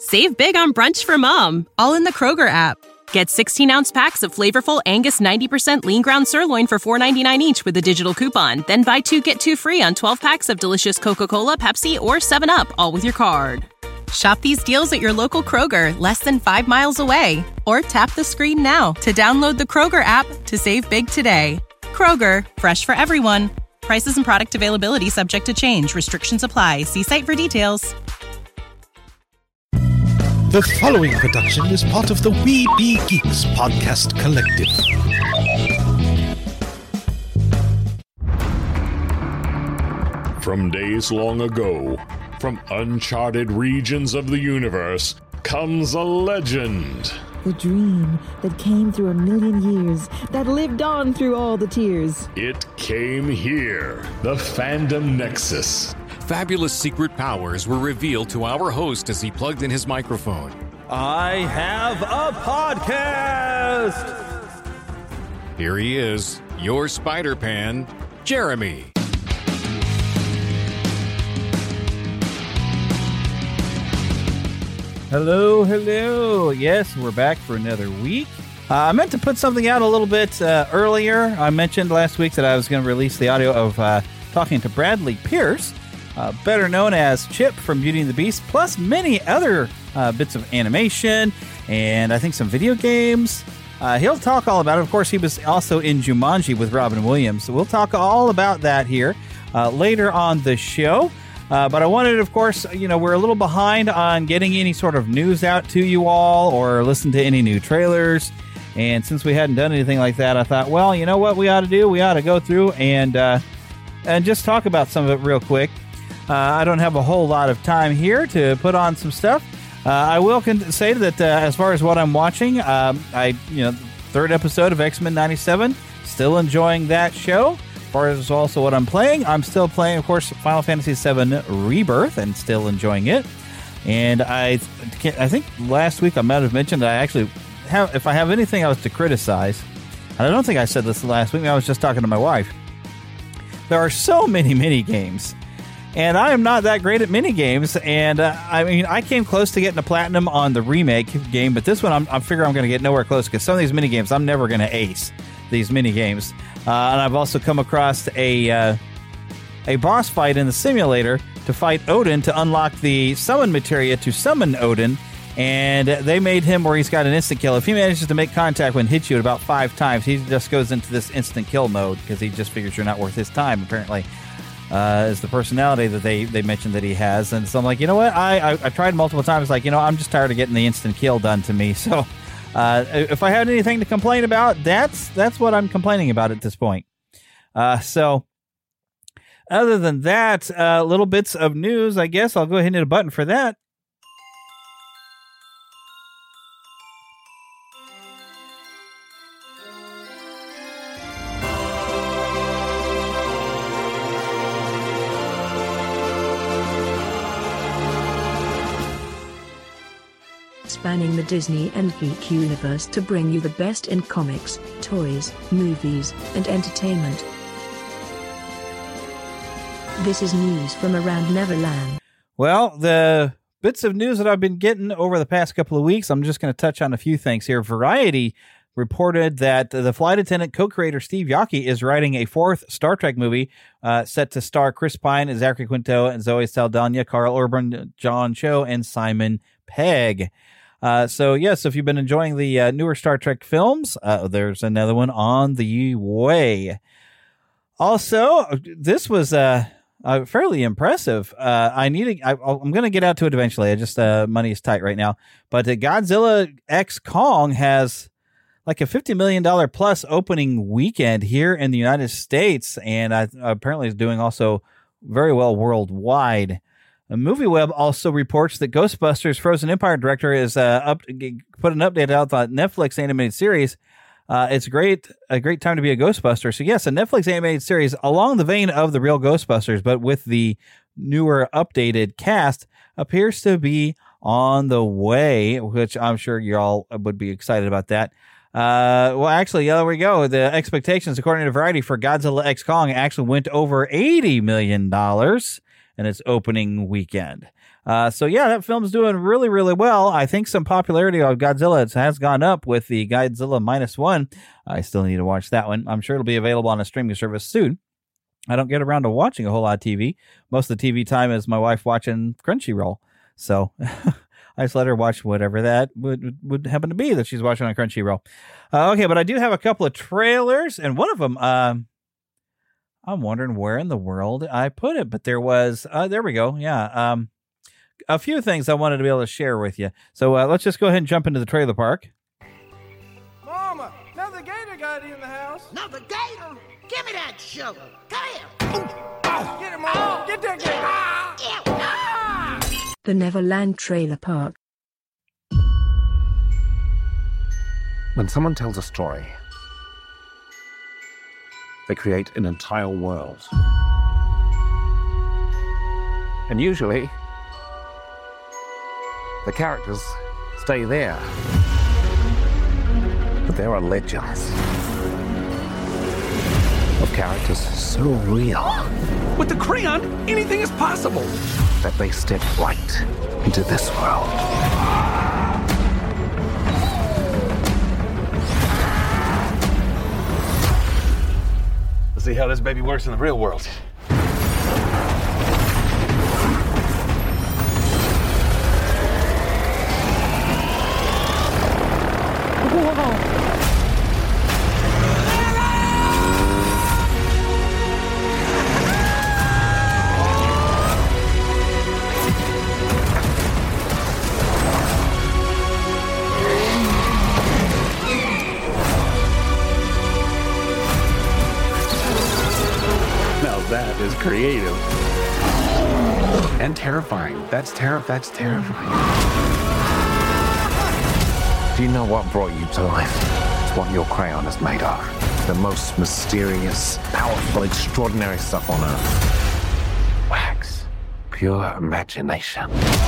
Save big on brunch for mom, all in the Kroger app. Get 16-ounce packs of flavorful Angus 90% lean ground sirloin for $4.99 each with a digital coupon. Then buy 2, get 2 free on 12 packs of delicious Coca-Cola, Pepsi, or 7-Up, all with your card. Shop these deals at your local Kroger, less than 5 miles away. Or tap the screen now to download the Kroger app to save big today. Kroger, fresh for everyone. Prices and product availability subject to change. Restrictions apply. See site for details. The following production is part of the We Be Geeks podcast collective. From days long ago, from uncharted regions of the universe, comes a legend. The dream that came through a million years, that lived on through all the tears. It came here, the Fandom Nexus. Fabulous secret powers were revealed to our host as he plugged in his microphone. I have a podcast! Here he is, your Spider-Pan, Jeremy. Hello. Yes, we're back for another week. I meant to put something out a little bit earlier. I mentioned last week that I was going to release the audio of talking to Bradley Pierce, better known as Chip from Beauty and the Beast, plus many other bits of animation and I think some video games. He'll talk all about it. Of course, he was also in Jumanji with Robin Williams. So we'll talk all about that here later on the show. But I wanted, of course, we're a little behind on getting any sort of news out to you all or listen to any new trailers. And since we hadn't done anything like that, I thought, well, you know what we ought to do? We ought to go through and just talk about some of it real quick. I don't have a whole lot of time here to put on some stuff. I will say that as far as what I'm watching, third episode of X-Men 97, still enjoying that show. As far as also what I'm playing, I'm still playing, of course, Final Fantasy VII Rebirth and still enjoying it. And I think last week I might have mentioned that I actually have, if I have anything else to criticize, and I don't think I said this last week, I was just talking to my wife. There are so many mini games. And I am not that great at mini games, and I came close to getting a platinum on the remake game, but this one I figure I'm going to get nowhere close because some of these mini games I'm never going to ace these mini games. And I've also come across a boss fight in the simulator to fight Odin to unlock the summon materia to summon Odin, and they made him where he's got an instant kill. If he manages to make contact when hits you about 5 times, he just goes into this instant kill mode because he just figures you're not worth his time apparently. Is the personality that they mentioned that he has. And so I'm like, you know what? I tried multiple times, like, I'm just tired of getting the instant kill done to me. So if I had anything to complain about, that's what I'm complaining about at this point. So other than that, little bits of news, I guess I'll go ahead and hit a button for that. Spanning the Disney and geek universe to bring you the best in comics, toys, movies, and entertainment. This is news from around Neverland. Well, the bits of news that I've been getting over the past couple of weeks, I'm just going to touch on a few things here. Variety reported that the flight attendant co-creator Steve Yockey is writing a 4th Star Trek movie set to star Chris Pine, Zachary Quinto, and Zoe Saldana, Carl Urban, John Cho, and Simon Pegg. So if you've been enjoying the newer Star Trek films, there's another one on the way. Also, this was fairly impressive. I'm going to get out to it eventually. I just money is tight right now. But Godzilla X Kong has like a $50 million plus opening weekend here in the United States, and apparently is doing also very well worldwide. MovieWeb also reports that Ghostbusters Frozen Empire director is put an update out on Netflix animated series. It's a great time to be a Ghostbuster. So yes, a Netflix animated series along the vein of the real Ghostbusters, but with the newer updated cast appears to be on the way, which I'm sure y'all would be excited about that. There we go. The expectations, according to Variety, for Godzilla X Kong actually went over $80 million in its opening weekend. So yeah, that film's doing really, really well. I think some popularity of Godzilla has gone up with the Godzilla -1. I still need to watch that one. I'm sure it'll be available on a streaming service soon. I don't get around to watching a whole lot of TV. Most of the TV time is my wife watching Crunchyroll. So I just let her watch whatever that would happen to be that she's watching on Crunchyroll. Okay, but I do have a couple of trailers, and one of them, I'm wondering where in the world I put it, but there was, there we go. Yeah. A few things I wanted to be able to share with you. So let's just go ahead and jump into the trailer park. Mama, another gator got in the house. Another gator? Give me that shovel. Come here. Get him, Mama. Get that gator. The Neverland Trailer Park. When someone tells a story, they create an entire world. And usually, the characters stay there. But there are legends of characters so real. With the crayon, anything is possible. That they step right into this world. Let's see how this baby works in the real world. That is creative. And terrifying. That's terrifying. Do you know what brought you to life? It's what your crayon is made of. The most mysterious, powerful, extraordinary stuff on Earth. Wax. Pure imagination.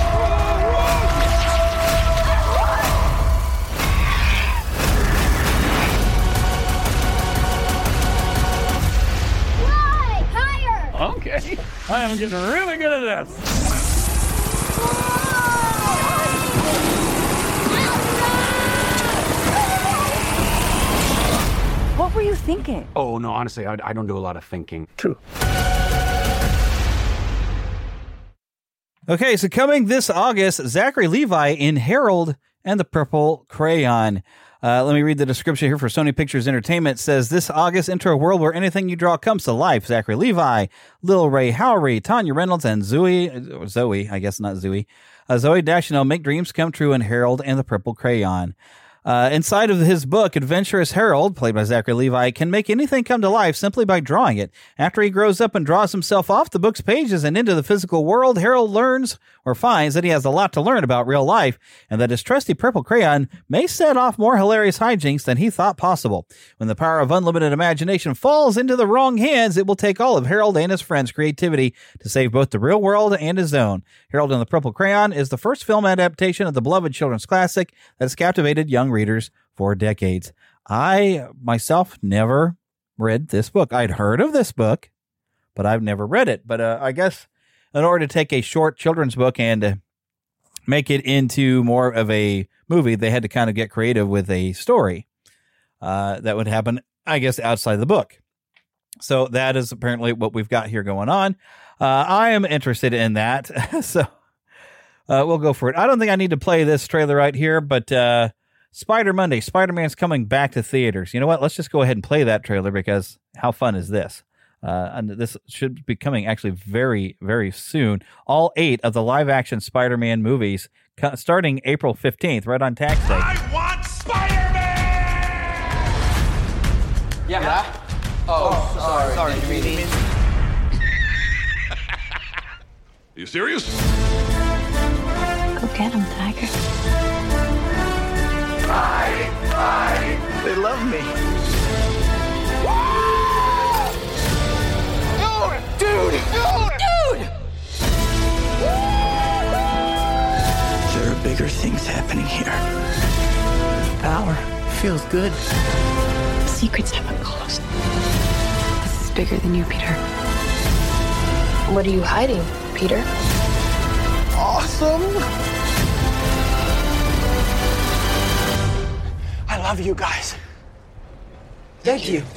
Okay, I am getting really good at this. What were you thinking? Oh, no, honestly, I don't do a lot of thinking. True. Okay, so coming this August, Zachary Levi in Harold and the Purple Crayon. Let me read the description here for Sony Pictures Entertainment. It says, this August, enter a world where anything you draw comes to life. Zachary Levi, Lil Ray Howery, Tanya Reynolds, and Zoe Deschanel make dreams come true in Harold and the Purple Crayon. Inside of his book, Adventurous Harold, played by Zachary Levi, can make anything come to life simply by drawing it. After he grows up and draws himself off the book's pages and into the physical world, Harold learns or finds that he has a lot to learn about real life and that his trusty purple crayon may set off more hilarious hijinks than he thought possible. When the power of unlimited imagination falls into the wrong hands, it will take all of Harold and his friends' creativity to save both the real world and his own. Harold and the Purple Crayon is the first film adaptation of the beloved children's classic that has captivated young readers for decades. I, myself, never read this book. I'd heard of this book, but I've never read it. But I guess in order to take a short children's book and make it into more of a movie, they had to kind of get creative with a story that would happen, I guess, outside the book. So that is apparently what we've got here going on. I am interested in that. So we'll go for it. I don't think I need to play this trailer right here, but Spider Monday, Spider-Man's coming back to theaters. You know what? Let's just go ahead and play that trailer because how fun is this? And this should be coming actually very, very soon. All 8 of the live-action Spider-Man movies starting April 15th, right on tax day. I want Spider-Man! Yeah? Oh, sorry. Did you mean? You serious? Go get him, Tiger. They love me. Dude! There are bigger things happening here. Power feels good. The secrets have been closed. This is bigger than you, Peter. What are you hiding, Peter? awesome. I love you guys. Thank you.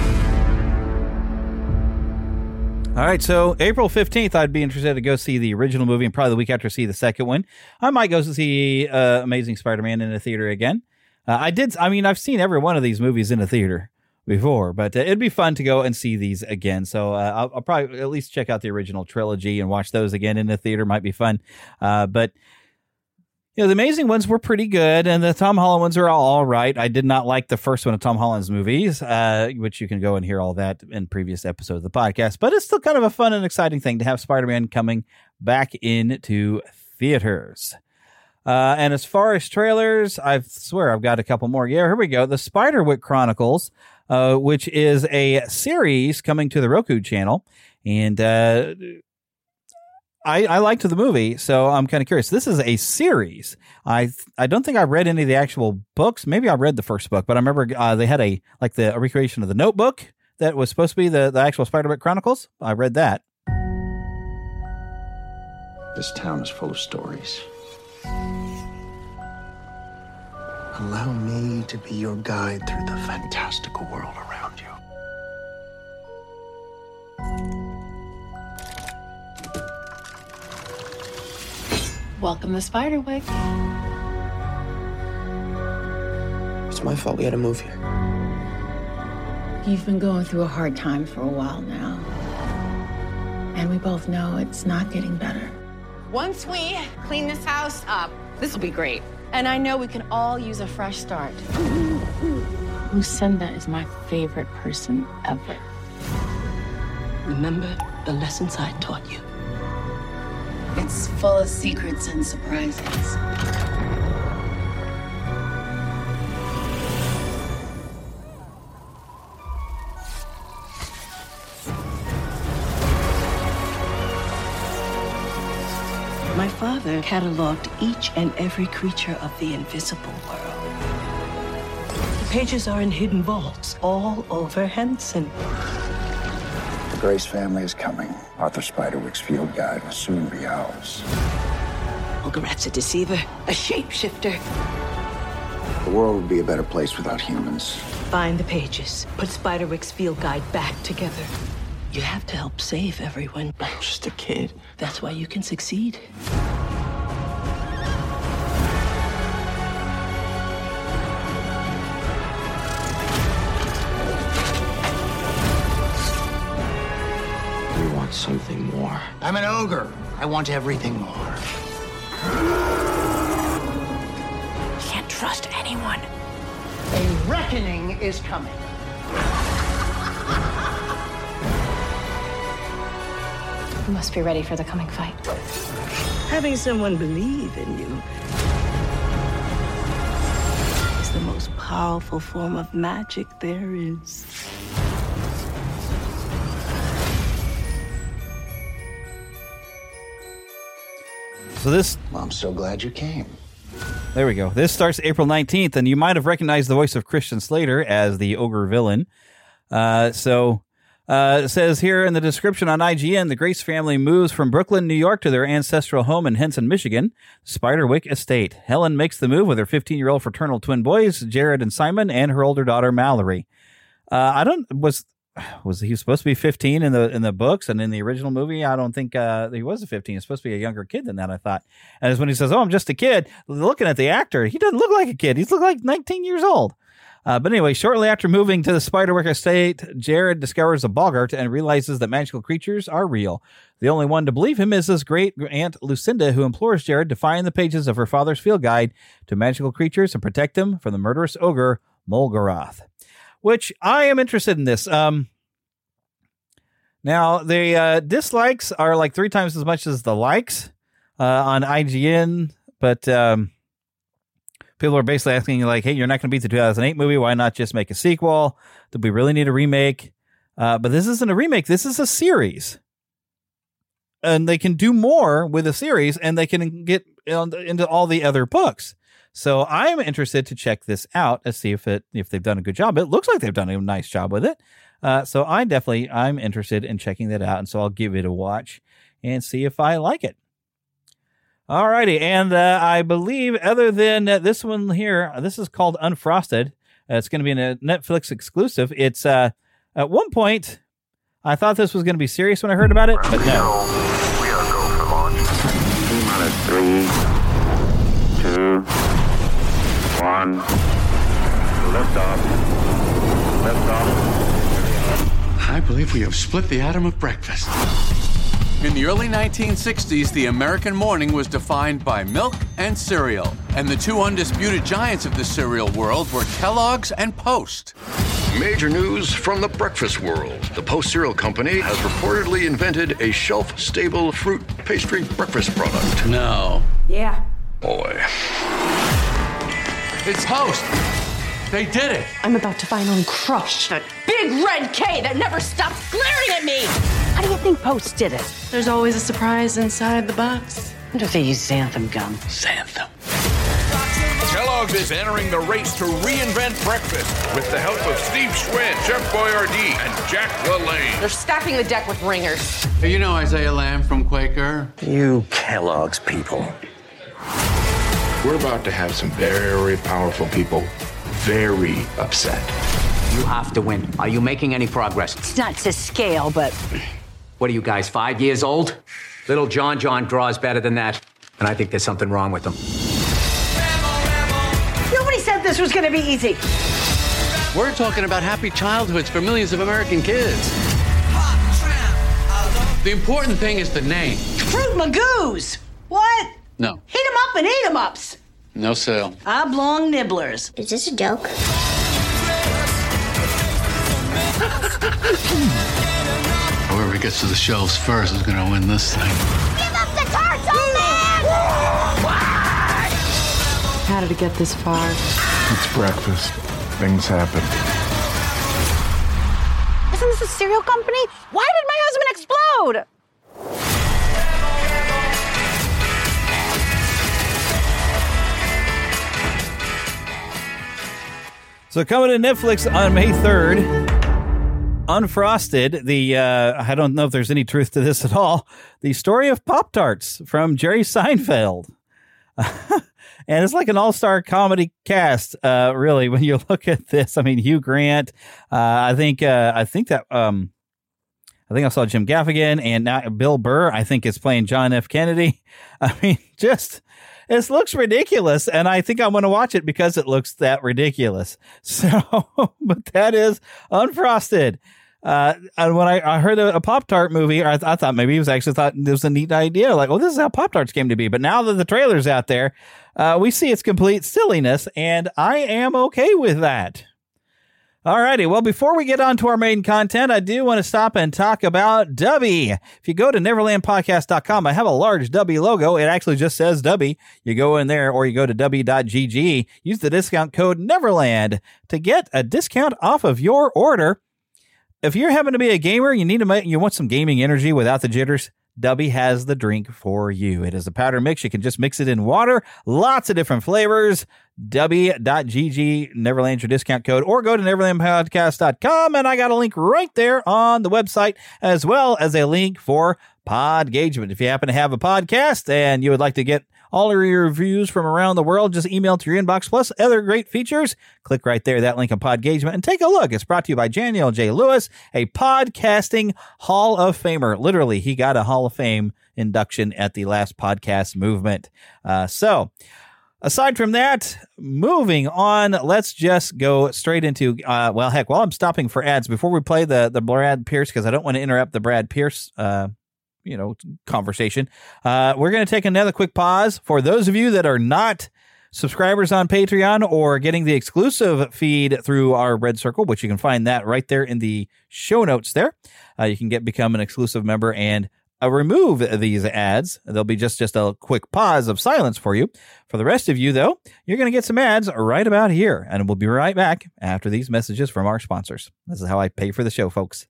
All right, so April 15th, I'd be interested to go see the original movie, and probably the week after see the second one. I might go see Amazing Spider-Man in a theater again. I've seen every one of these movies in a theater before, but it'd be fun to go and see these again. So I'll probably at least check out the original trilogy and watch those again in the theater. Might be fun. But the Amazing ones were pretty good, and the Tom Holland ones are all right. I did not like the first one of Tom Holland's movies, which you can go and hear all that in previous episodes of the podcast. But it's still kind of a fun and exciting thing to have Spider-Man coming back into theaters. And as far as trailers, I swear I've got a couple more. Yeah, here we go. The Spiderwick Chronicles, which is a series coming to the Roku channel, and I liked the movie, so I'm kind of curious. This is a series. I don't think I read any of the actual books. Maybe I read the first book, but I remember they had a recreation of the Notebook that was supposed to be the actual Spiderwick Chronicles. I read that. This town is full of stories. Allow me to be your guide through the fantastical world around you. Welcome to Spiderwick. It's my fault we had to move here. You've been going through a hard time for a while now. And we both know it's not getting better. Once we clean this house up, this will be great. And I know we can all use a fresh start. Lucinda is my favorite person ever. Remember the lessons I taught you? It's full of secrets and surprises. My father cataloged each and every creature of the invisible world. The pages are in hidden vaults all over Henson. The Grace family is coming. Arthur Spiderwick's field guide will soon be ours. Ogarat's a deceiver, a shapeshifter. The world would be a better place without humans. Find the pages. Put Spiderwick's field guide back together. You have to help save everyone. I'm just a kid. That's why you can succeed. We want something more. I'm an ogre. I want everything more. Can't trust anyone. A reckoning is coming. You must be ready for the coming fight. Having someone believe in you is the most powerful form of magic there is. So this... Well, I'm so glad you came. There we go. This starts April 19th, and you might have recognized the voice of Christian Slater as the ogre villain. It says here in the description on IGN, the Grace family moves from Brooklyn, New York to their ancestral home in Henson, Michigan, Spiderwick Estate. Helen makes the move with her 15-year-old fraternal twin boys, Jared and Simon, and her older daughter, Mallory. Was he supposed to be 15 in the books and in the original movie? I don't think he was a 15. He's supposed to be a younger kid than that, I thought. And it's when he says, "Oh, I'm just a kid," looking at the actor, he doesn't look like a kid. He's looked like 19 years old. But anyway, shortly after moving to the Spiderwick Estate, Jared discovers a boggart and realizes that magical creatures are real. The only one to believe him is his great aunt Lucinda, who implores Jared to find the pages of her father's field guide to magical creatures and protect them from the murderous ogre Molgaroth. Which I am interested in this. Now, the dislikes are like 3 times as much as the likes on IGN, but people are basically asking, like, hey, you're not going to beat the 2008 movie. Why not just make a sequel? Do we really need a remake? But this isn't a remake. This is a series. And they can do more with a series, and they can get into all the other books. So I'm interested to check this out and see if they've done a good job. It looks like they've done a nice job with it. So I'm interested in checking that out. And so I'll give it a watch and see if I like it. All righty, and I believe other than this one here, this is called Unfrosted. It's going to be a Netflix exclusive. It's at one point, I thought this was going to be serious when I heard about it, but no. We are go for launch. T-minus 3, 2, 1. Lift off. I believe we have split the atom of breakfast. In the early 1960s, the American morning was defined by milk and cereal. And the two undisputed giants of the cereal world were Kellogg's and Post. Major news from the breakfast world. The Post Cereal Company has reportedly invented a shelf-stable fruit pastry breakfast product. No. Yeah. Boy. It's Post. They did it. I'm about to finally crush that big red K that never stops glaring at me. How do you think Post did it? There's always a surprise inside the box. I wonder if they use xanthan gum. Xanthan. Kellogg's is entering the race to reinvent breakfast with the help of Steve Schwinn, Chef Boyardee, and Jack LaLanne. They're stacking the deck with ringers. You know Isaiah Lamb from Quaker? You Kellogg's people. We're about to have some very powerful people very upset. You have to win. Are you making any progress? It's not to scale, but... What are you guys, 5 years old? Little John draws better than that. And I think there's something wrong with him. Nobody said this was going to be easy. We're talking about happy childhoods for millions of American kids. The important thing is the name. Fruit Magoos. What? No. Heat 'em up and eat 'em ups. No sale. Oblong nibblers. Is this a joke? Whoever gets to the shelves first is going to win this thing. Give up the tarts, old man! How did it get this far? It's breakfast. Things happen. Isn't this a cereal company? Why did my husband explode? So coming to Netflix on May 3rd, Unfrosted, I don't know if there's any truth to this at all, the story of Pop-Tarts from Jerry Seinfeld. And it's like an all-star comedy cast, really, when you look at this. I mean, Hugh Grant, I think I saw Jim Gaffigan, and now Bill Burr, I think, is playing John F. Kennedy. I mean, it looks ridiculous, and I think I'm going to watch it because it looks that ridiculous. So, but that is Unfrosted. And when I heard a Pop-Tart movie, I thought maybe it was a neat idea. Like, oh, this is how Pop-Tarts came to be. But now that the trailer's out there, we see its complete silliness, and I am okay with that. Alrighty, well, before we get on to our main content, I do want to stop and talk about Dubby. If you go to neverlandpodcast.com, I have a large Dubby logo. It actually just says Dubby. You go in there, or you go to dubby.gg, use the discount code Neverland to get a discount off of your order. If you're having to be a gamer, you want some gaming energy without the jitters, Dubby has the drink for you. It is a powder mix. You can just mix it in water. Lots of different flavors. Dubby.gg, Neverland, your discount code, or go to neverlandpodcast.com, and I got a link right there on the website, as well as a link for Podgagement. If you happen to have a podcast and you would like to get all of your reviews from around the world, just email to your inbox, plus other great features. Click right there, that link on Podgagement, and take a look. It's brought to you by Daniel J. Lewis, a podcasting Hall of Famer. Literally, he got a Hall of Fame induction at the last podcast movement. So, aside from that, moving on, let's just go straight into, while I'm stopping for ads, before we play the Brad Pierce, because I don't want to interrupt the Brad Pierce conversation. We're going to take another quick pause. For those of you that are not subscribers on Patreon or getting the exclusive feed through our Red Circle, which you can find that right there in the show notes there, you can become an exclusive member and remove these ads. There'll be just a quick pause of silence for you. For the rest of you, though, you're going to get some ads right about here, and we'll be right back after these messages from our sponsors. This is how I pay for the show, folks.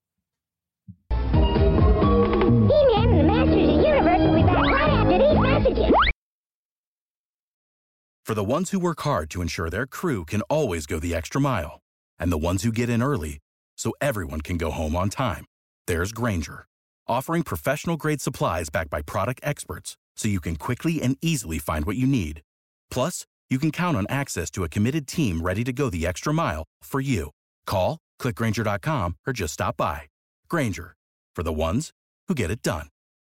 For the ones who work hard to ensure their crew can always go the extra mile, and the ones who get in early so everyone can go home on time, there's Grainger, offering professional-grade supplies backed by product experts so you can quickly and easily find what you need. Plus, you can count on access to a committed team ready to go the extra mile for you. Call, click Grainger.com, or just stop by. Grainger, for the ones who get it done.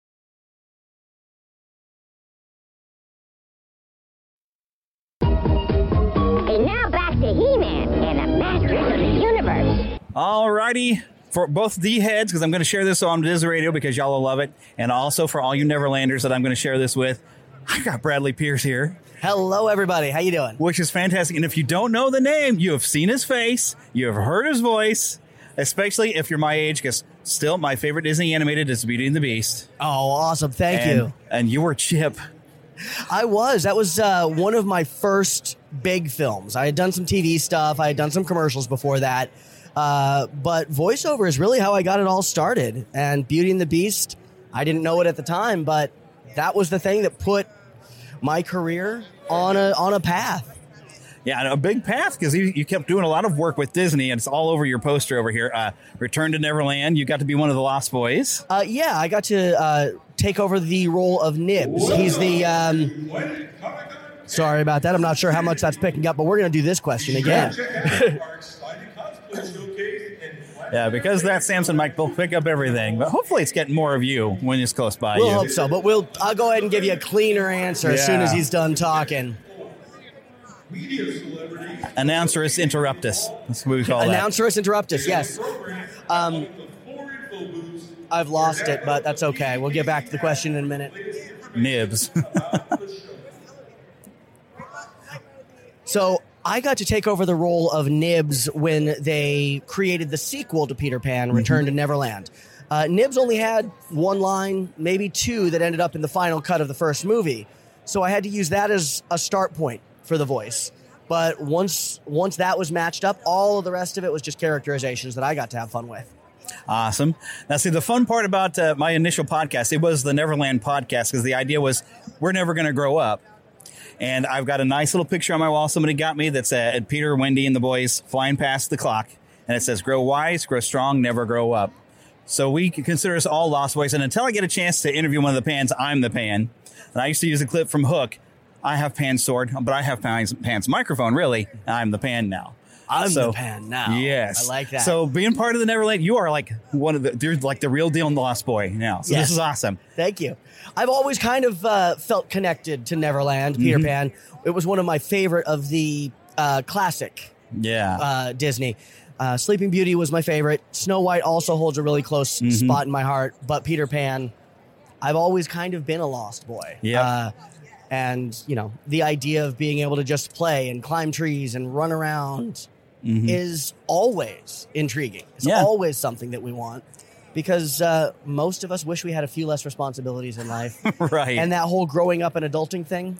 And now back to He-Man and the Masters of the Universe. Alrighty. For both the heads, because I'm going to share this on Diz Radio because y'all will love it, and also for all you Neverlanders that I'm going to share this with, I got Bradley Pierce here. Hello, everybody. How you doing? Which is fantastic. And if you don't know the name, you have seen his face, you have heard his voice, especially if you're my age, because still my favorite Disney animated is Beauty and the Beast. Oh, awesome. Thank you. And you were Chip. I was. That was one of my first big films. I had done some TV stuff. I had done some commercials before that. But voiceover is really how I got it all started. And Beauty and the Beast, I didn't know it at the time, but that was the thing that put my career on a path. Yeah, and a big path, because you kept doing a lot of work with Disney, and it's all over your poster over here. Return to Neverland, you got to be one of the Lost Boys. Yeah, I got to take over the role of Nibs. He's the... sorry about that. I'm not sure how much that's picking up, but we're going to do this question again. Yeah, because that Samson mic will pick up everything, but hopefully it's getting more of you when it's close by We'll you. hope so, but I'll go ahead and give you a cleaner answer as soon as he's done talking. Announcerus interruptus. That's what we call that. Announcerus interruptus, yes. I've lost it, but that's okay. We'll get back to the question in a minute. Nibs. So I got to take over the role of Nibs when they created the sequel to Peter Pan, Return to Neverland. Nibs only had one line, maybe two, that ended up in the final cut of the first movie. So I had to use that as a start point for the voice. But once that was matched up, all of the rest of it was just characterizations that I got to have fun with. Awesome. Now, see, the fun part about my initial podcast, it was the Neverland podcast, because the idea was we're never going to grow up. And I've got a nice little picture on my wall somebody got me that's Peter, Wendy, and the boys flying past the clock. And it says, grow wise, grow strong, never grow up. So we consider us all Lost Boys. And until I get a chance to interview one of the Pans, I'm the Pan. And I used to use a clip from Hook. I have Pan's sword, but I have Pan's microphone, really. I'm the Pan now. I'm the Pan now. Yes. I like that. So being part of the Neverland, you are like you're like the real deal in the Lost Boy now. So Yes. This is awesome. Thank you. I've always kind of felt connected to Neverland, Peter Pan. It was one of my favorite of the classic Disney. Sleeping Beauty was my favorite. Snow White also holds a really close spot in my heart. But Peter Pan, I've always kind of been a Lost Boy. Yeah. And, you know, the idea of being able to just play and climb trees and run around is always intriguing. It's always something that we want, because most of us wish we had a few less responsibilities in life. Right. And that whole growing up and adulting thing,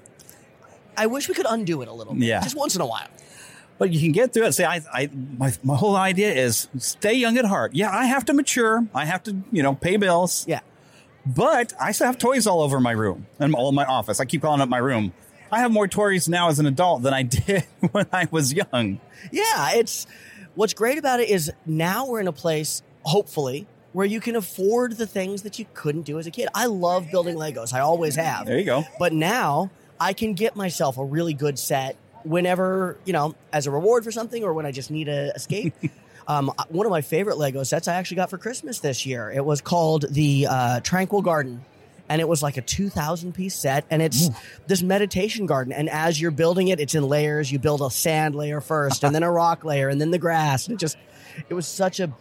I wish we could undo it a little bit. Yeah. Just once in a while. But you can get through it. See, my whole idea is stay young at heart. Yeah, I have to mature. I have to, pay bills. Yeah. But I still have toys all over my room and all in my office. I keep calling up my room. I have more toys now as an adult than I did when I was young. Yeah, what's great about it is now we're in a place, hopefully, where you can afford the things that you couldn't do as a kid. I love building Legos. I always have. There you go. But now I can get myself a really good set whenever, as a reward for something, or when I just need a escape. One of my favorite Lego sets I actually got for Christmas this year. It was called the Tranquil Garden. And it was like a 2,000-piece set, and it's this meditation garden. And as you're building it, it's in layers. You build a sand layer first, and then a rock layer, and then the grass. And it was such a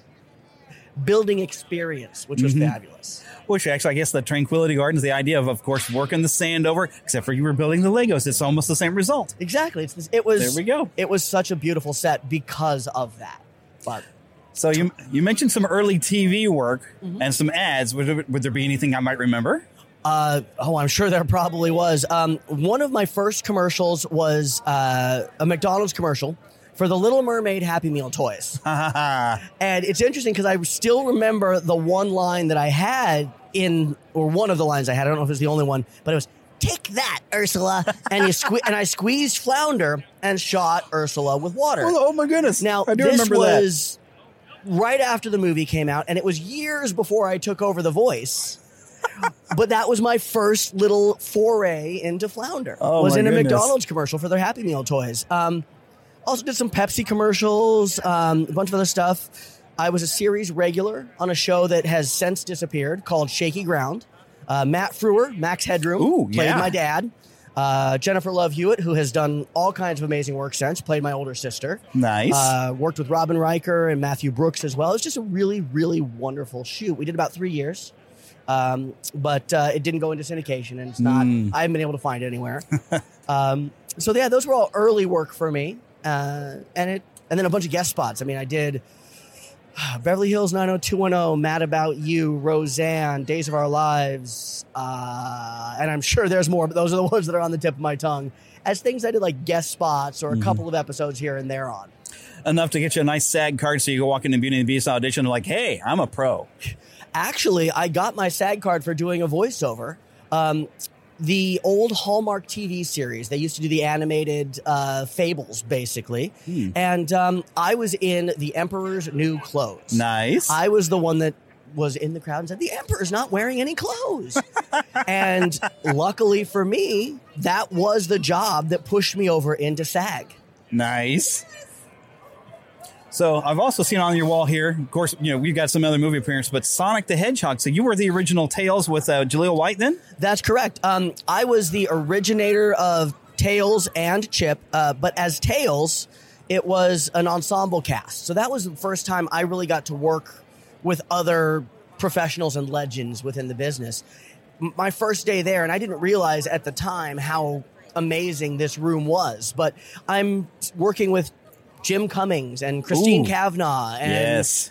building experience, which was fabulous. Which actually, I guess the Tranquility Garden is the idea of course, working the sand over, except for you were building the Legos. It's almost the same result. Exactly. There we go. It was such a beautiful set because of that. But so you mentioned some early TV work and some ads. Would there be anything I might remember? I'm sure there probably was. One of my first commercials was a McDonald's commercial for the Little Mermaid Happy Meal toys. And it's interesting because I still remember the one line that I had or one of the lines I had. I don't know if it was the only one, but it was, "Take that, Ursula." And I squeezed Flounder and shot Ursula with water. Oh my goodness. Now, I do this remember was that. Right after the movie came out, and it was years before I took over the voice. But that was my first little foray into Flounder. Oh, was my in a goodness. McDonald's commercial for their Happy Meal toys. Also did some Pepsi commercials, a bunch of other stuff. I was a series regular on a show that has since disappeared called Shaky Ground. Matt Frewer, Max Headroom, played my dad. Jennifer Love Hewitt, who has done all kinds of amazing work since, played my older sister. Nice. Worked with Robin Riker and Matthew Brooks as well. It was just a really, really wonderful shoot. We did about 3 years, but it didn't go into syndication, and it's not. I haven't been able to find it anywhere. So yeah, those were all early work for me, and then a bunch of guest spots. I mean, I did Beverly Hills 90210, Mad About You, Roseanne, Days of Our Lives, and I'm sure there's more, but those are the ones that are on the tip of my tongue as things I did like guest spots or a couple of episodes here and there on. Enough to get you a nice SAG card so you can walk into Beauty and the Beast audition and like, hey, I'm a pro. Actually, I got my SAG card for doing a voiceover. The old Hallmark TV series, they used to do the animated Fables, basically. And I was in The Emperor's New Clothes. Nice. I was the one that was in the crowd and said, the Emperor's not wearing any clothes. And luckily for me, that was the job that pushed me over into SAG. Nice. So I've also seen on your wall here, of course, we've got some other movie appearances, but Sonic the Hedgehog. So you were the original Tails with Jaleel White then? That's correct. I was the originator of Tails and Chip, but as Tails, it was an ensemble cast. So that was the first time I really got to work with other professionals and legends within the business. My first day there, and I didn't realize at the time how amazing this room was, but I'm working with Jim Cummings and Christine Cavanaugh and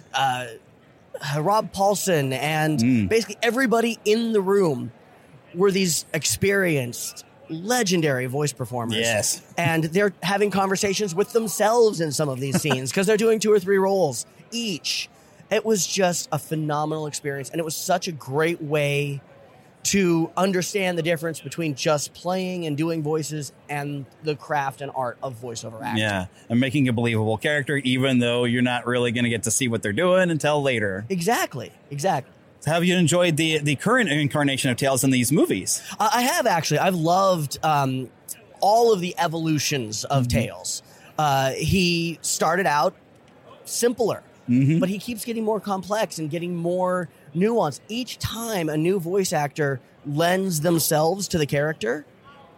Rob Paulson and basically everybody in the room were these experienced, legendary voice performers. Yes. And they're having conversations with themselves in some of these scenes because they're doing 2 or 3 roles each. It was just a phenomenal experience, and it was such a great way to understand the difference between just playing and doing voices and the craft and art of voiceover acting. Yeah, and making a believable character, even though you're not really going to get to see what they're doing until later. Exactly. So have you enjoyed the current incarnation of Tails in these movies? I have, actually. I've loved all of the evolutions of Tails. He started out simpler, but he keeps getting more complex and getting more nuance. Each time a new voice actor lends themselves to the character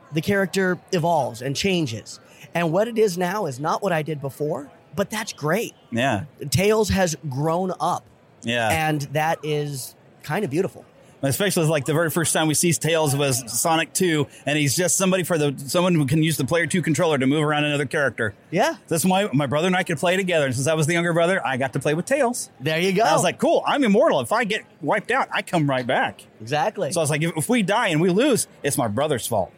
evolves and changes. And what it is now is not what I did before, but that's great. Yeah. Tails has grown up. Yeah. And that is kind of beautiful. Especially like the very first time we see Tails was Sonic 2, and he's just someone who can use the Player 2 controller to move around another character. Yeah. That's why my brother and I could play together. And since I was the younger brother, I got to play with Tails. There you go. And I was like, cool, I'm immortal. If I get wiped out, I come right back. Exactly. So I was like, if we die and we lose, it's my brother's fault.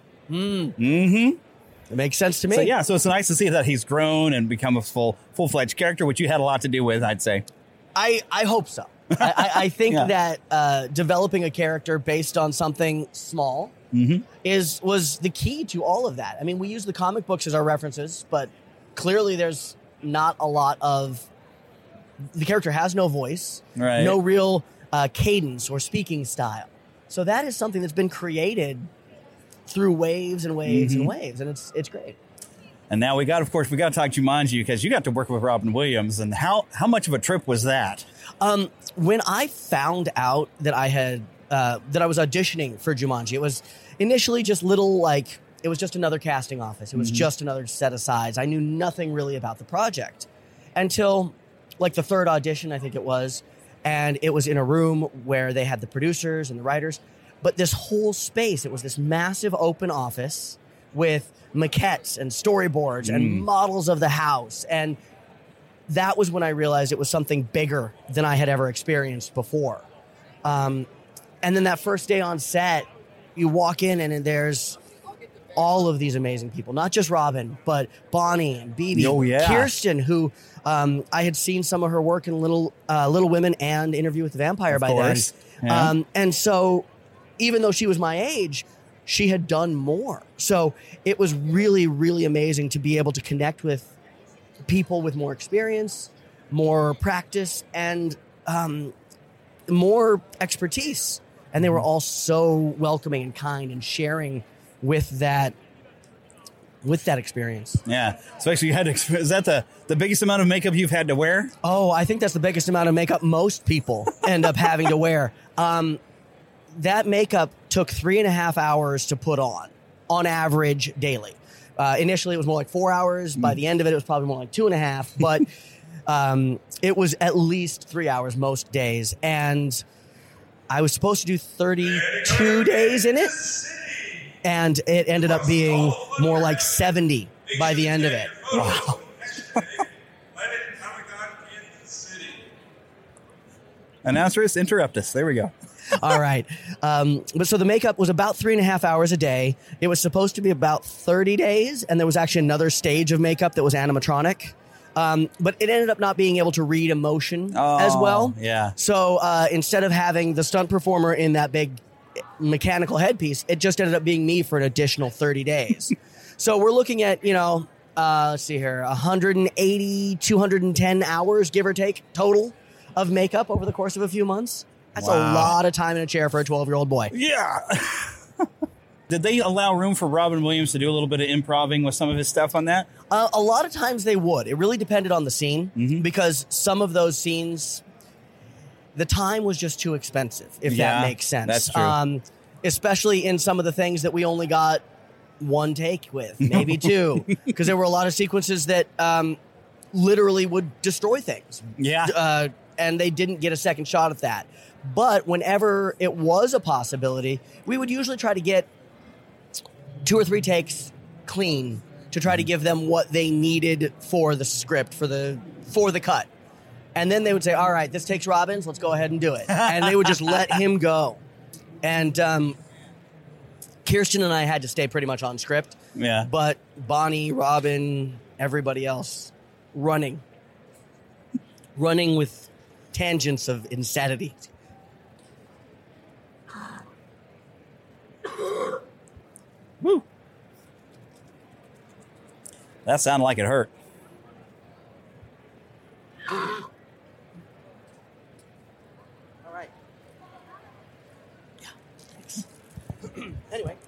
It makes sense to me. So yeah, so it's nice to see that he's grown and become a full-fledged character, which you had a lot to do with, I'd say. I hope so. I think that developing a character based on something small was the key to all of that. I mean, we use the comic books as our references, but clearly there's not a lot of... The character has no voice, no real cadence or speaking style. So that is something that's been created through waves and waves and waves, and it's great. And now we got to talk Jumanji, because you got to work with Robin Williams, and how much of a trip was that? When I found out that I had that I was auditioning for Jumanji, it was initially just it was just another casting office. It was just another set of sides. I knew nothing really about the project until like the third audition, I think it was, and it was in a room where they had the producers and the writers, but this whole space, it was this massive open office with maquettes and storyboards and models of the house. And that was when I realized it was something bigger than I had ever experienced before. And then that first day on set, you walk in and there's all of these amazing people, not just Robin, but Bonnie and Bibi, Kirsten, who I had seen some of her work in Little Women and Interview with the Vampire by then. Yeah. And so even though she was my age, she had done more. So it was really, really amazing to be able to connect with people with more experience, more practice, and more expertise. And they were all so welcoming and kind and sharing with that experience. Yeah. So actually, is that the biggest amount of makeup you've had to wear? Oh, I think that's the biggest amount of makeup most people end up having to wear. That makeup took 3.5 hours to put on average daily. Initially, it was more like 4 hours. By the end of it, it was probably more like 2.5. But it was at least 3 hours most days. And I was supposed to do 32 days in it. And it ended up being more like 70 by the end of it. Wow. Announcers, interrupt us. There we go. All right. But so the makeup was about 3.5 hours a day. It was supposed to be about 30 days. And there was actually another stage of makeup that was animatronic. But it ended up not being able to read emotion as well. Yeah. So instead of having the stunt performer in that big mechanical headpiece, it just ended up being me for an additional 30 days. So we're looking at, let's see here, 180, 210 hours, give or take, total of makeup over the course of a few months. That's a lot of time in a chair for a 12-year-old boy. Yeah. Did they allow room for Robin Williams to do a little bit of improvising with some of his stuff on that? A lot of times they would. It really depended on the scene because some of those scenes, the time was just too expensive, if that makes sense. That's true. Especially in some of the things that we only got one take with, maybe two, because there were a lot of sequences that literally would destroy things. Yeah. And they didn't get a second shot at that. But whenever it was a possibility, we would usually try to get 2 or 3 takes clean to try to give them what they needed for the script, for the cut. And then they would say, all right, this takes Robin's, let's go ahead and do it. And they would just let him go. And Kirsten and I had to stay pretty much on script. Yeah. But Bonnie, Robin, everybody else running with tangents of insanity. Woo. That sounded like it hurt. All right. Yeah, thanks. Anyway,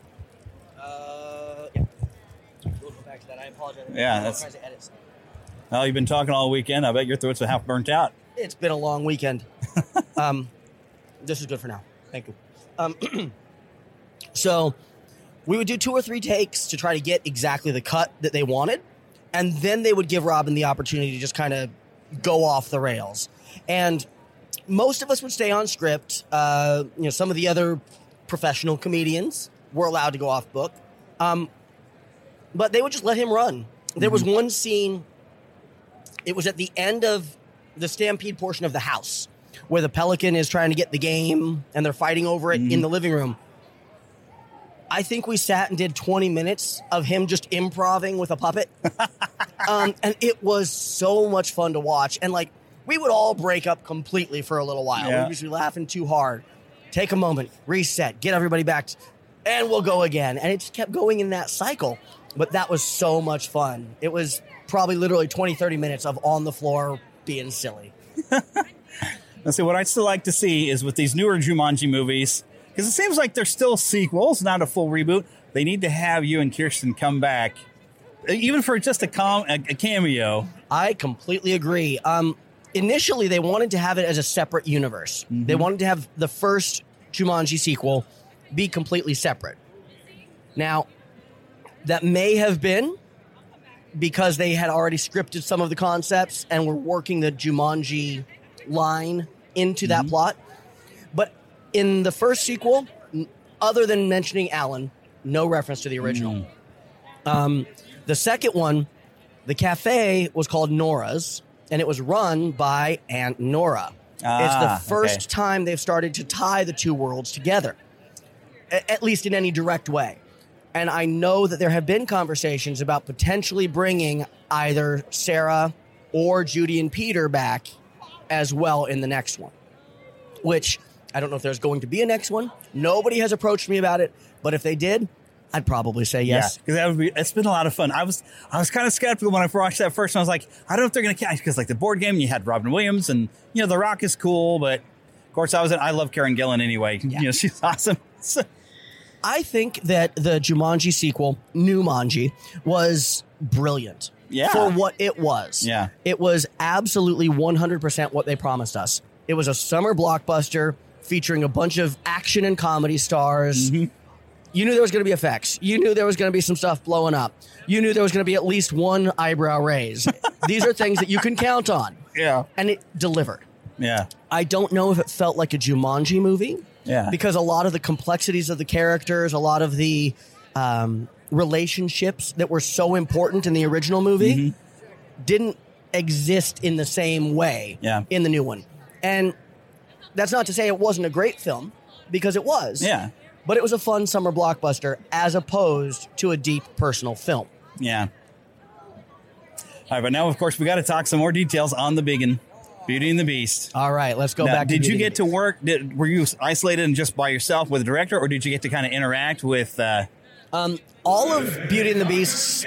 yeah. We'll go back to that. I apologize. Yeah, that's... Well, you've been talking all weekend. I bet your throats are half burnt out. It's been a long weekend. This is good for now. Thank you. So we would do 2 or 3 takes to try to get exactly the cut that they wanted. And then they would give Robin the opportunity to just kind of go off the rails. And most of us would stay on script. Some of the other professional comedians were allowed to go off book. But they would just let him run. There was one scene, it was at the end of the Stampede portion of the house, where the Pelican is trying to get the game and they're fighting over it in the living room. I think we sat and did 20 minutes of him just improvising with a puppet. And it was so much fun to watch. And we would all break up completely for a little while. Yeah. We would be laughing too hard. Take a moment, reset, get everybody back, and we'll go again. And it just kept going in that cycle. But that was so much fun. It was probably literally 20, 30 minutes of on the floor being silly. Let's see, what I'd still like to see is with these newer Jumanji movies, because it seems like they're still sequels, not a full reboot. They need to have you and Kirsten come back, even for just a cameo. I completely agree. Initially, they wanted to have it as a separate universe. They wanted to have the first Jumanji sequel be completely separate. Now, that may have been because they had already scripted some of the concepts and were working the Jumanji line into that plot. But in the first sequel, other than mentioning Alan, no reference to the original. The second one, the cafe was called Nora's, and it was run by Aunt Nora. It's the first time they've started to tie the two worlds together, at least in any direct way. And I know that there have been conversations about potentially bringing either Sarah or Judy and Peter back as well in the next one, which I don't know if there's going to be a next one. Nobody has approached me about it, but if they did, I'd probably say yes. Yeah, because it's been a lot of fun. I was kind of skeptical when I watched that first one. I was like, I don't know if they're going to catch, because the board game, you had Robin Williams and, The Rock is cool, but Of course, I love Karen Gillan anyway. You know, she's awesome. I think that the Jumanji sequel, Newmanji, was brilliant. Yeah. For what it was. Yeah. It was absolutely 100% what they promised us. It was a summer blockbuster featuring a bunch of action and comedy stars. Mm-hmm. You knew there was going to be effects. You knew there was going to be some stuff blowing up. You knew there was going to be at least one eyebrow raise. These are things that you can count on. Yeah. And it delivered. Yeah. I don't know if it felt like a Jumanji movie. Yeah. Because a lot of the complexities of the characters, a lot of the relationships that were so important in the original movie didn't exist in the same way in the new one. And that's not to say it wasn't a great film, because it was. Yeah. But it was a fun summer blockbuster as opposed to a deep personal film. Yeah. All right, but now, of course, we got to talk some more details on the biggin, Beauty and the Beast. All right, let's go now, back to Did Beauty you and get to work? Were you isolated and just by yourself with the director, or did you get to kind of interact with... all of Beauty and the Beast's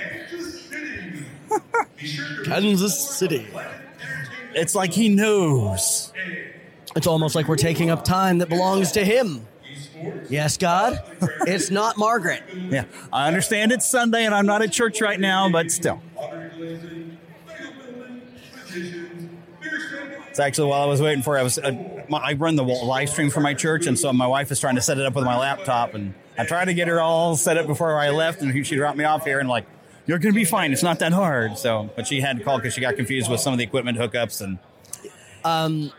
Kansas City. It's like he knows. It's almost like we're taking up time that belongs to him. Yes, God. It's not Margaret. Yeah, I understand it's Sunday and I'm not at church right now, but still. It's actually while I was waiting for it, I run the live stream for my church, and so my wife is trying to set it up with my laptop, and I tried to get her all set up before I left, and she dropped me off here, and like, you're going to be fine. It's not that hard. So, but she had to call because she got confused with some of the equipment hookups and.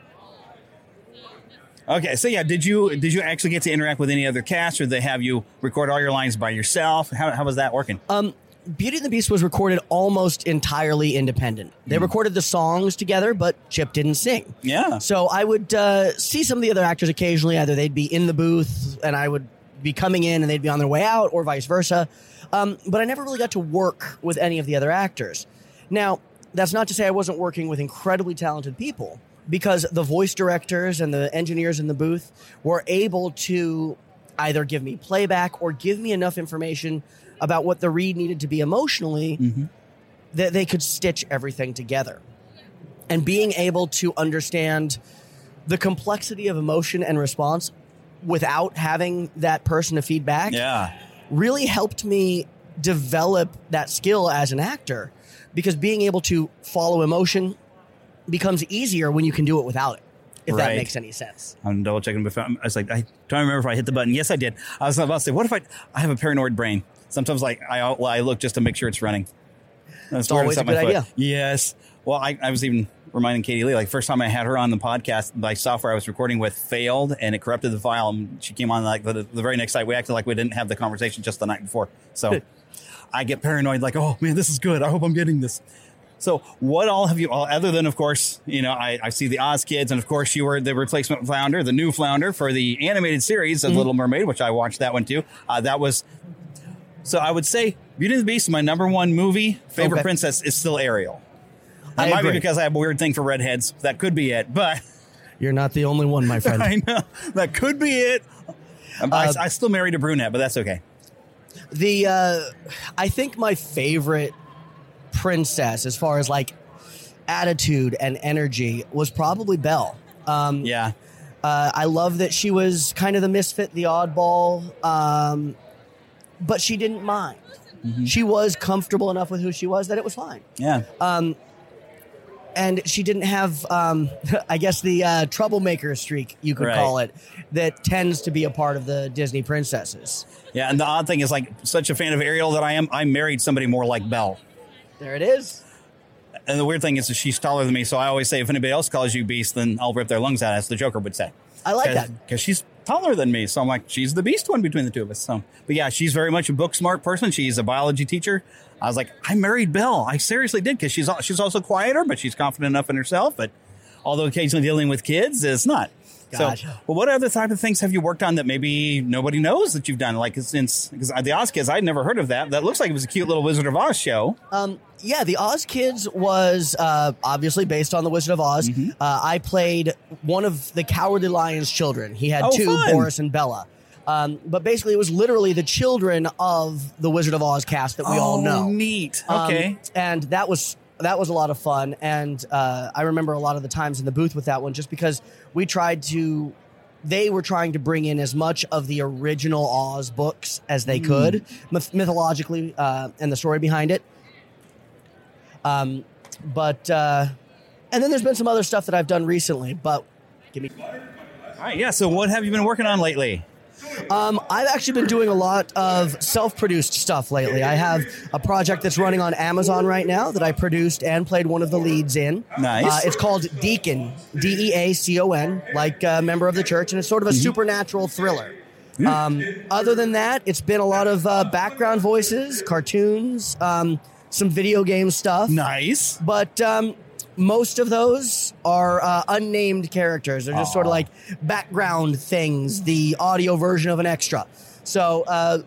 Okay, so yeah, did you actually get to interact with any other cast, or did they have you record all your lines by yourself? How was that working? Beauty and the Beast was recorded almost entirely independent. They recorded the songs together, but Chip didn't sing. Yeah. So I would see some of the other actors occasionally. Either they'd be in the booth and I would be coming in and they'd be on their way out, or vice versa. But I never really got to work with any of the other actors. Now, that's not to say I wasn't working with incredibly talented people, because the voice directors and the engineers in the booth were able to either give me playback or give me enough information about what the read needed to be emotionally that they could stitch everything together. And being able to understand the complexity of emotion and response without having that person to feed back really helped me develop that skill as an actor, because being able to follow emotion becomes easier when you can do it without it, if that makes any sense. I'm double checking. I was like, I don't remember if I hit the button. Yes, I did. I was about to say, what if I have a paranoid brain? Sometimes like I look just to make sure it's running. It's always a good idea. Yes. Well, I was even reminding Katie Lee, like first time I had her on the podcast, my software I was recording with failed and it corrupted the file. And she came on like the very next night. We acted like we didn't have the conversation just the night before. So I get paranoid like, oh man, this is good. I hope I'm getting this. So what all have you all, other than, of course, you know, I see the Oz Kids, and of course you were the replacement flounder, the new flounder for the animated series of Little Mermaid, which I watched that one too. So I would say Beauty and the Beast is my number one movie. Favorite princess is still Ariel. That might be because I have a weird thing for redheads. That could be it, but... You're not the only one, my friend. I know. That could be it. I still married a brunette, but that's okay. I think my favorite princess, as far as like attitude and energy, was probably Belle. I love that she was kind of the misfit, the oddball, but she didn't mind. She was comfortable enough with who she was that it was fine. Yeah. And she didn't have, I guess, the troublemaker streak, you could call it, that tends to be a part of the Disney princesses. Yeah, and the odd thing is, like, such a fan of Ariel that I married somebody more like Belle. There it is. And the weird thing is that she's taller than me, so I always say, if anybody else calls you Beast, then I'll rip their lungs out, as the Joker would say. I like that. Because she's taller than me, so I'm like, she's the Beast one between the two of us. So, but yeah, she's very much a book smart person. She's a biology teacher. I was like, I married Belle. I seriously did, because she's also quieter, but she's confident enough in herself. But although occasionally dealing with kids, it's not. Gotcha. So, well, what other type of things have you worked on that maybe nobody knows that you've done? Like, because the Oz Kids, I'd never heard of that. That looks like it was a cute little Wizard of Oz show. Yeah, the Oz Kids was obviously based on the Wizard of Oz. I played one of the Cowardly Lion's children. He had two, fun. Boris and Bella. But basically, it was literally the children of the Wizard of Oz cast that we all know. Neat. Okay. And that was that was a lot of fun. And I remember a lot of the times in the booth with that one, just because they were trying to bring in as much of the original Oz books as they could, mythologically, and the story behind it. And then there's been some other stuff that I've done recently, but give me. All right, yeah. So what have you been working on lately? I've actually been doing a lot of self-produced stuff lately. I have a project that's running on Amazon right now that I produced and played one of the leads in. Nice. It's called Deacon, Deacon, like a member of the church, and it's sort of a supernatural thriller. Other than that, it's been a lot of background voices, cartoons, some video game stuff. Nice. But most of those are unnamed characters. They're just sort of like background things, the audio version of an extra. So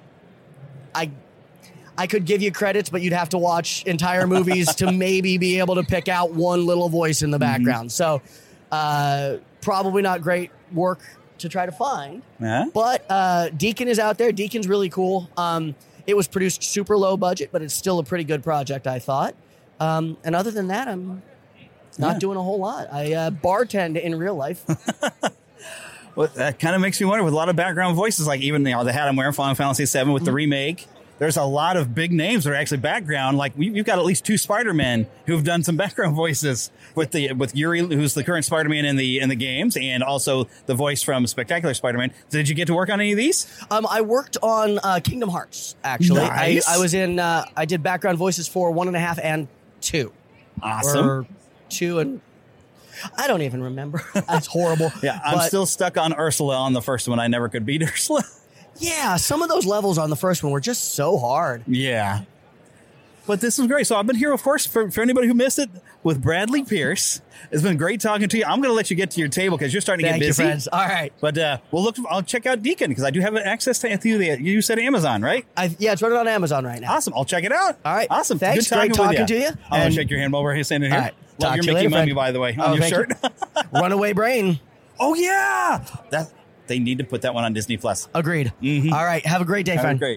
I could give you credits, but you'd have to watch entire movies to maybe be able to pick out one little voice in the background. So probably not great work to try to find. But Deacon is out there. Deacon's really cool. It was produced super low budget, but it's still a pretty good project, I thought. And other than that, I'm not doing a whole lot. I bartend in real life. Well, that kind of makes me wonder, with a lot of background voices, like even the hat I'm wearing, Final Fantasy VII with the remake. There's a lot of big names that are actually background. Like you've got at least 2 Spider-Men who've done some background voices with Yuri, who's the current Spider-Man in the games, and also the voice from Spectacular Spider-Man. Did you get to work on any of these? I worked on Kingdom Hearts, actually. Nice. I was in. I did background voices for 1.5 and 2. Awesome. Or 2 and. I don't even remember. That's horrible. Yeah, I'm still stuck on Ursula on the first one. I never could beat Ursula. Yeah, some of those levels on the first one were just so hard. Yeah. But this was great. So I've been here, of course, for anybody who missed it, with Bradley Pierce. It's been great talking to you. I'm going to let you get to your table because you're starting to get busy. Thank you, friends. All right. But I'll check out Deacon because I do have access to you said Amazon, right? Yeah, it's running on Amazon right now. Awesome. I'll check it out. All right. Awesome. Thanks. Good talking to you. I'm going to shake your hand while we're standing here. All right. Love your Mickey Mummy, by the way, on your shirt. Runaway Brain. Oh, yeah. They need to put that one on Disney Plus. Agreed. Mm-hmm. All right. Have a great day, friend. Great.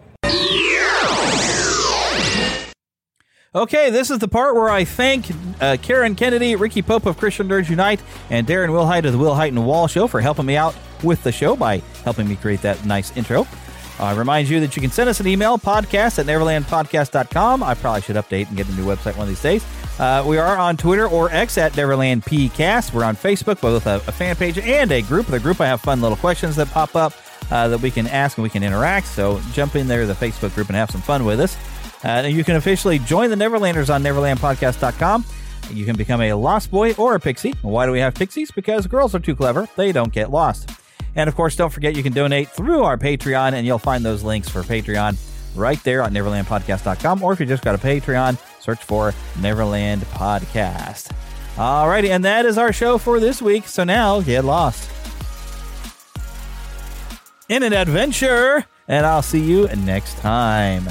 Okay, this is the part where I thank Karen Kennedy, Ricky Pope of Christian Nerds Unite, and Darren Wilhite of the Will Height and Wall Show for helping me out with the show by helping me create that nice intro. I remind you that you can send us an email, podcast@neverlandpodcast.com. I probably should update and get a new website one of these days. We are on Twitter or X at NeverlandPcast. We're on Facebook, both a fan page and a group. The group, I have fun little questions that pop up that we can ask and we can interact. So jump in there to the Facebook group and have some fun with us. You can officially join the Neverlanders on NeverlandPodcast.com. You can become a Lost Boy or a Pixie. Why do we have Pixies? Because girls are too clever. They don't get lost. And, of course, don't forget you can donate through our Patreon, and you'll find those links for Patreon right there on NeverlandPodcast.com. Or if you just got a Patreon, search for Neverland Podcast. All righty, and that is our show for this week. So now, get lost in an adventure, and I'll see you next time.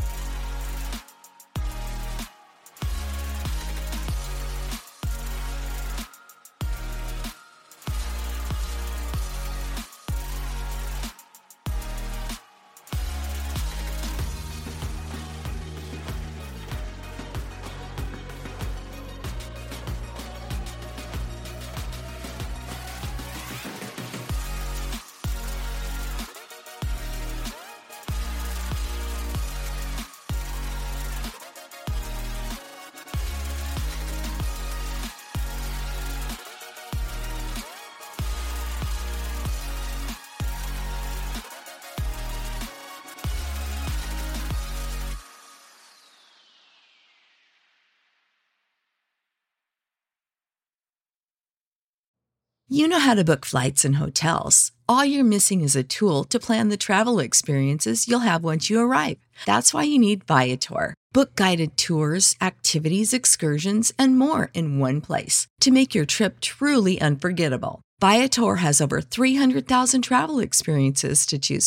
You know how to book flights and hotels. All you're missing is a tool to plan the travel experiences you'll have once you arrive. That's why you need Viator. Book guided tours, activities, excursions, and more in one place to make your trip truly unforgettable. Viator has over 300,000 travel experiences to choose from.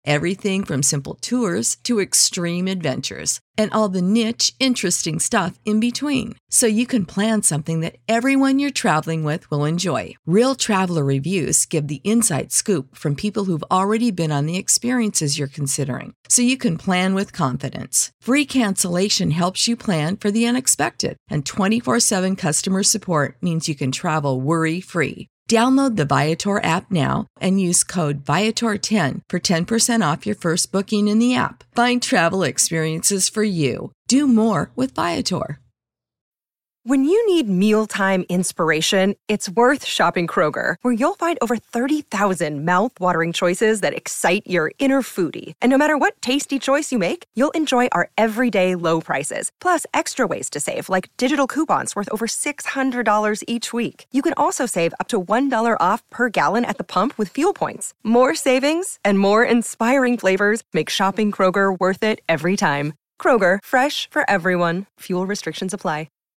everything from simple tours to extreme adventures and all the niche, interesting stuff in between. So you can plan something that everyone you're traveling with will enjoy. Real traveler reviews give the inside scoop from people who've already been on the experiences you're considering. So you can plan with confidence. Free cancellation helps you plan for the unexpected. And 24/7 customer support means you can travel worry-free. Download the Viator app now and use code Viator10 for 10% off your first booking in the app. Find travel experiences for you. Do more with Viator. When you need mealtime inspiration, it's worth shopping Kroger, where you'll find over 30,000 mouth-watering choices that excite your inner foodie. And no matter what tasty choice you make, you'll enjoy our everyday low prices, plus extra ways to save, like digital coupons worth over $600 each week. You can also save up to $1 off per gallon at the pump with fuel points. More savings and more inspiring flavors make shopping Kroger worth it every time. Kroger, fresh for everyone. Fuel restrictions apply.